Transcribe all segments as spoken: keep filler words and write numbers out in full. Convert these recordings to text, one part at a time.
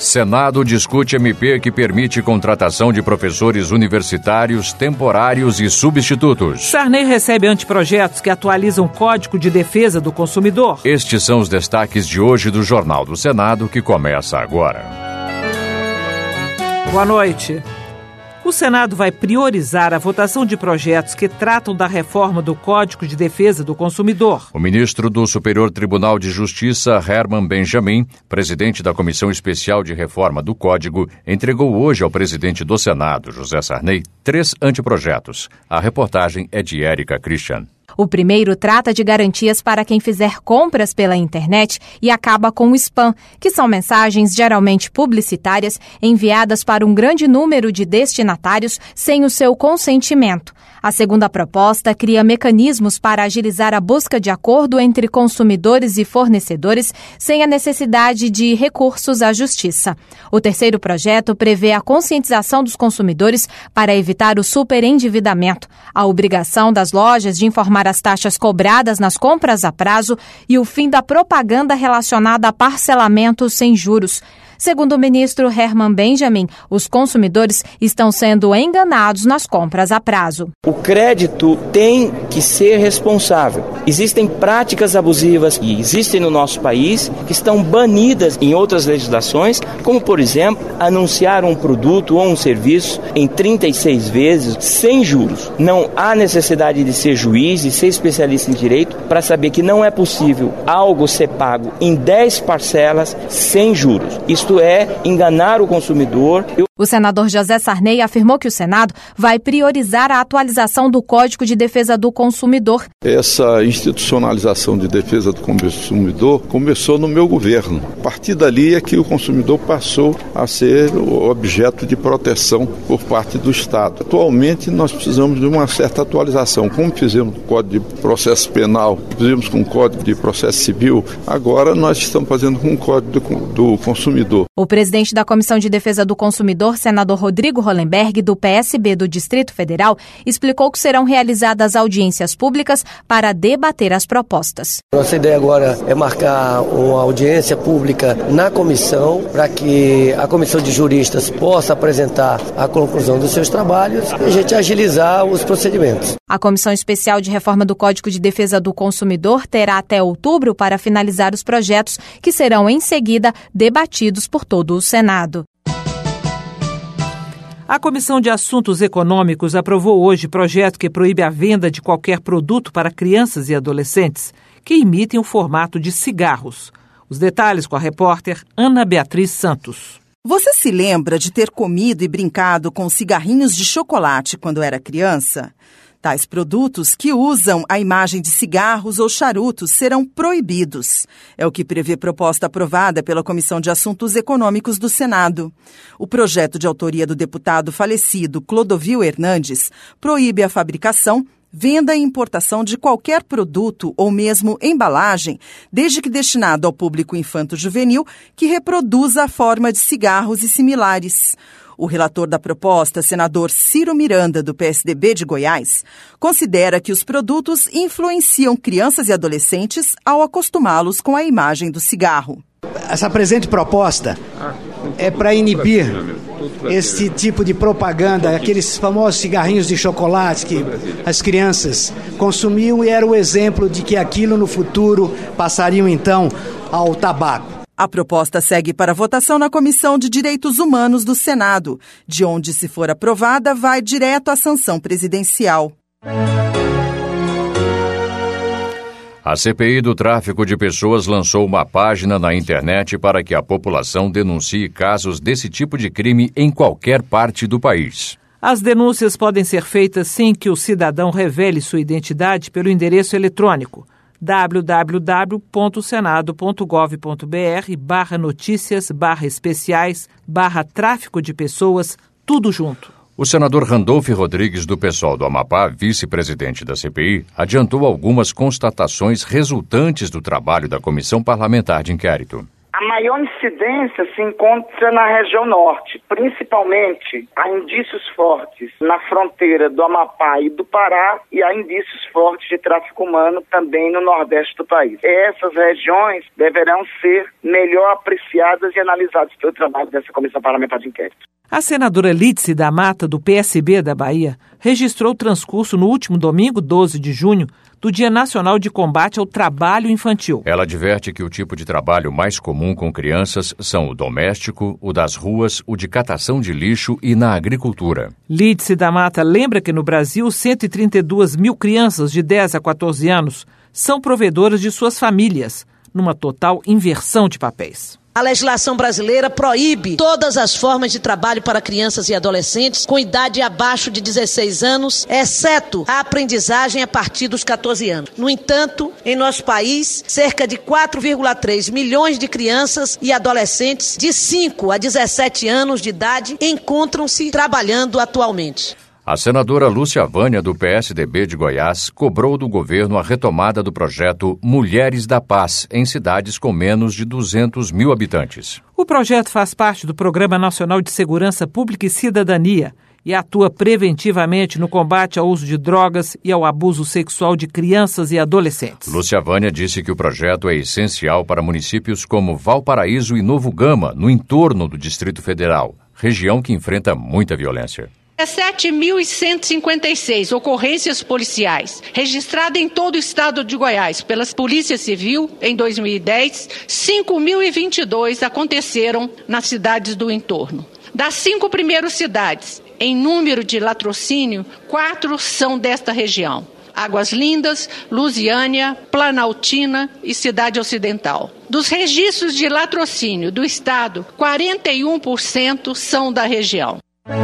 Senado discute M P que permite contratação de professores universitários, temporários e substitutos. Sarney recebe anteprojetos que atualizam o Código de Defesa do Consumidor. Estes são os destaques de hoje do Jornal do Senado, que começa agora. Boa noite. O Senado vai priorizar a votação de projetos que tratam da reforma do Código de Defesa do Consumidor. O ministro do Superior Tribunal de Justiça, Herman Benjamin, presidente da Comissão Especial de Reforma do Código, entregou hoje ao presidente do Senado, José Sarney, três anteprojetos. A reportagem é de Érica Christian. O primeiro trata de garantias para quem fizer compras pela internet e acaba com o spam, que são mensagens geralmente publicitárias enviadas para um grande número de destinatários sem o seu consentimento. A segunda proposta cria mecanismos para agilizar a busca de acordo entre consumidores e fornecedores sem a necessidade de recursos à justiça. O terceiro projeto prevê a conscientização dos consumidores para evitar o superendividamento, a obrigação das lojas de informar as taxas cobradas nas compras a prazo e o fim da propaganda relacionada a parcelamento sem juros. Segundo o ministro Herman Benjamin, os consumidores estão sendo enganados nas compras a prazo. O crédito tem que ser responsável. Existem práticas abusivas que existem no nosso país que estão banidas em outras legislações, como, por exemplo, anunciar um produto ou um serviço em trinta e seis vezes sem juros. Não há necessidade de ser juiz e ser especialista em direito para saber que não é possível algo ser pago em dez parcelas sem juros. Isto é enganar o consumidor. O senador José Sarney afirmou que o Senado vai priorizar a atualização do Código de Defesa do Consumidor. Essa institucionalização de defesa do consumidor começou no meu governo. A partir dali é que o consumidor passou a ser o objeto de proteção por parte do Estado. Atualmente nós precisamos de uma certa atualização, como fizemos com o Código de Processo Penal, fizemos com o Código de Processo Civil, agora nós estamos fazendo com o Código do, do Consumidor. O presidente da Comissão de Defesa do Consumidor, senador Rodrigo Hollenberg, do P S B do Distrito Federal, explicou que serão realizadas audiências públicas para debater as propostas. Nossa ideia agora é marcar uma audiência pública na comissão para que a comissão de juristas possa apresentar a conclusão dos seus trabalhos e a gente agilizar os procedimentos. A Comissão Especial de Reforma do Código de Defesa do Consumidor terá até outubro para finalizar os projetos que serão em seguida debatidos por todo o Senado. A Comissão de Assuntos Econômicos aprovou hoje projeto que proíbe a venda de qualquer produto para crianças e adolescentes que imitem o formato de cigarros. Os detalhes com a repórter Ana Beatriz Santos. Você se lembra de ter comido e brincado com cigarrinhos de chocolate quando era criança? Tais produtos que usam a imagem de cigarros ou charutos serão proibidos. É o que prevê proposta aprovada pela Comissão de Assuntos Econômicos do Senado. O projeto de autoria do deputado falecido Clodovil Hernandes proíbe a fabricação, venda e importação de qualquer produto ou mesmo embalagem, desde que destinado ao público infanto-juvenil, que reproduza a forma de cigarros e similares. O relator da proposta, senador Ciro Miranda, do P S D B de Goiás, considera que os produtos influenciam crianças e adolescentes ao acostumá-los com a imagem do cigarro. Essa presente proposta é para inibir esse tipo de propaganda, aqueles famosos cigarrinhos de chocolate que as crianças consumiam e era o exemplo de que aquilo no futuro passariam então ao tabaco. A proposta segue para votação na Comissão de Direitos Humanos do Senado, de onde, se for aprovada, vai direto à sanção presidencial. A C P I do tráfico de pessoas lançou uma página na internet para que a população denuncie casos desse tipo de crime em qualquer parte do país. As denúncias podem ser feitas sem que o cidadão revele sua identidade pelo endereço eletrônico w w w ponto senado ponto gov ponto b r barra notícias barra especiais barra tráfico de pessoas, tudo junto. O senador Randolph Rodrigues, do PSOL do Amapá, vice-presidente da C P I, adiantou algumas constatações resultantes do trabalho da Comissão Parlamentar de Inquérito. A A maior incidência se encontra na região norte, principalmente há indícios fortes na fronteira do Amapá e do Pará e há indícios fortes de tráfico humano também no nordeste do país. Essas regiões deverão ser melhor apreciadas e analisadas pelo trabalho dessa Comissão Parlamentar de Inquérito. A senadora Lídice da Mata, do P S B da Bahia, registrou o transcurso no último domingo, doze de junho, do Dia Nacional de Combate ao Trabalho Infantil. Ela adverte que o tipo de trabalho mais comum com crianças são o doméstico, o das ruas, o de catação de lixo e na agricultura. Lídice da Mata lembra que no Brasil, cento e trinta e duas mil crianças de dez a quatorze anos são provedoras de suas famílias, numa total inversão de papéis. A legislação brasileira proíbe todas as formas de trabalho para crianças e adolescentes com idade abaixo de dezesseis anos, exceto a aprendizagem a partir dos catorze anos. No entanto, em nosso país, cerca de quatro vírgula três milhões de crianças e adolescentes de cinco a dezessete anos de idade encontram-se trabalhando atualmente. A senadora Lúcia Vânia, do P S D B de Goiás, cobrou do governo a retomada do projeto Mulheres da Paz em cidades com menos de duzentos mil habitantes. O projeto faz parte do Programa Nacional de Segurança Pública e Cidadania e atua preventivamente no combate ao uso de drogas e ao abuso sexual de crianças e adolescentes. Lúcia Vânia disse que o projeto é essencial para municípios como Valparaíso e Novo Gama, no entorno do Distrito Federal, região que enfrenta muita violência. sete mil cento e cinquenta e seis ocorrências policiais registradas em todo o estado de Goiás pela Polícia Civil em dois mil e dez, cinco mil e vinte e dois aconteceram nas cidades do entorno. Das cinco primeiras cidades, em número de latrocínio, quatro são desta região: Águas Lindas, Lusiânia, Planaltina e Cidade Ocidental. Dos registros de latrocínio do estado, quarenta e um por cento são da região.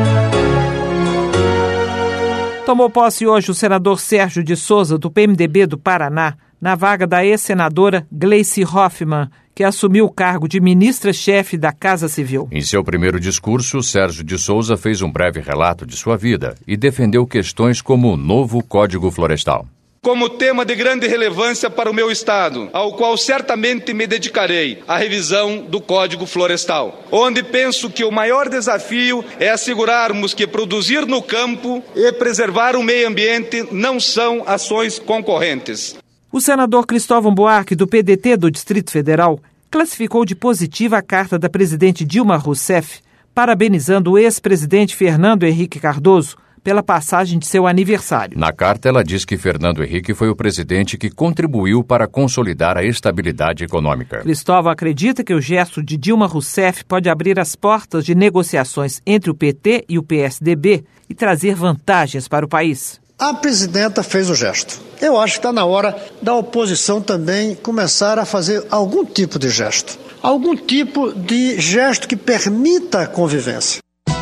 Tomou posse hoje o senador Sérgio de Souza, do P M D B do Paraná, na vaga da ex-senadora Gleice Hoffmann, que assumiu o cargo de ministra-chefe da Casa Civil. Em seu primeiro discurso, Sérgio de Souza fez um breve relato de sua vida e defendeu questões como o novo Código Florestal. Como tema de grande relevância para o meu Estado, ao qual certamente me dedicarei, a revisão do Código Florestal, onde penso que o maior desafio é assegurarmos que produzir no campo e preservar o meio ambiente não são ações concorrentes. O senador Cristóvão Buarque, do P D T do Distrito Federal, classificou de positiva a carta da presidente Dilma Rousseff, parabenizando o ex-presidente Fernando Henrique Cardoso pela passagem de seu aniversário. Na carta, ela diz que Fernando Henrique foi o presidente que contribuiu para consolidar a estabilidade econômica. Cristóvão acredita que o gesto de Dilma Rousseff pode abrir as portas de negociações entre o P T e o P S D B e trazer vantagens para o país. A presidenta fez o gesto. Eu acho que está na hora da oposição também começar a fazer algum tipo de gesto. Algum tipo de gesto que permita a convivência.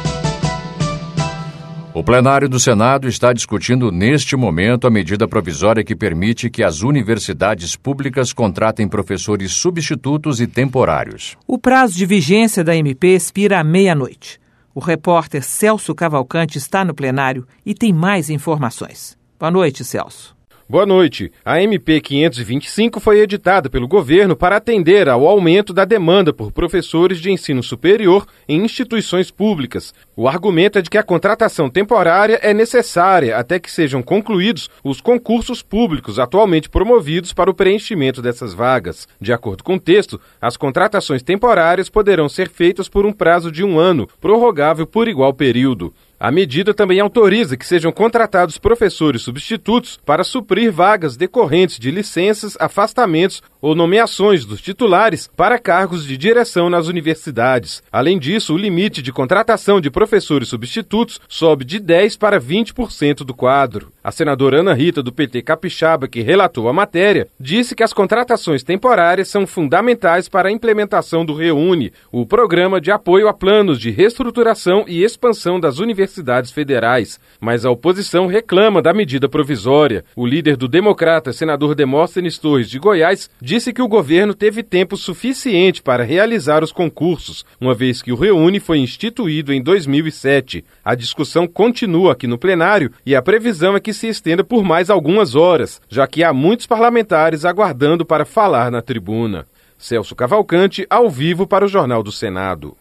O plenário do Senado está discutindo neste momento a medida provisória que permite que as universidades públicas contratem professores substitutos e temporários. O prazo de vigência da M P expira à meia-noite. O repórter Celso Cavalcante está no plenário e tem mais informações. Boa noite, Celso. Boa noite. A M P quinhentos e vinte e cinco foi editada pelo governo para atender ao aumento da demanda por professores de ensino superior em instituições públicas. O argumento é de que a contratação temporária é necessária até que sejam concluídos os concursos públicos atualmente promovidos para o preenchimento dessas vagas. De acordo com o texto, as contratações temporárias poderão ser feitas por um prazo de um ano, prorrogável por igual período. A medida também autoriza que sejam contratados professores substitutos para suprir vagas decorrentes de licenças, afastamentos ou nomeações dos titulares para cargos de direção nas universidades. Além disso, o limite de contratação de professores substitutos sobe de dez por cento para vinte por cento do quadro. A senadora Ana Rita, do P T Capixaba, que relatou a matéria, disse que as contratações temporárias são fundamentais para a implementação do REUNE, o Programa de Apoio a Planos de Reestruturação e Expansão das Universidades universidades federais, mas a oposição reclama da medida provisória. O líder do Democrata, senador Demóstenes Torres de Goiás, disse que o governo teve tempo suficiente para realizar os concursos, uma vez que o REUNE foi instituído em dois mil e sete. A discussão continua aqui no plenário e a previsão é que se estenda por mais algumas horas, já que há muitos parlamentares aguardando para falar na tribuna. Celso Cavalcante, ao vivo para o Jornal do Senado.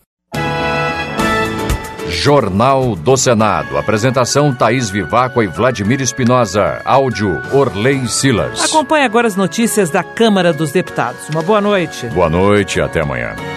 Jornal do Senado. Apresentação Thaís Viváqua e Vladimir Espinosa. Áudio Orley Silas. Acompanhe agora as notícias da Câmara dos Deputados. Uma boa noite. Boa noite e até amanhã.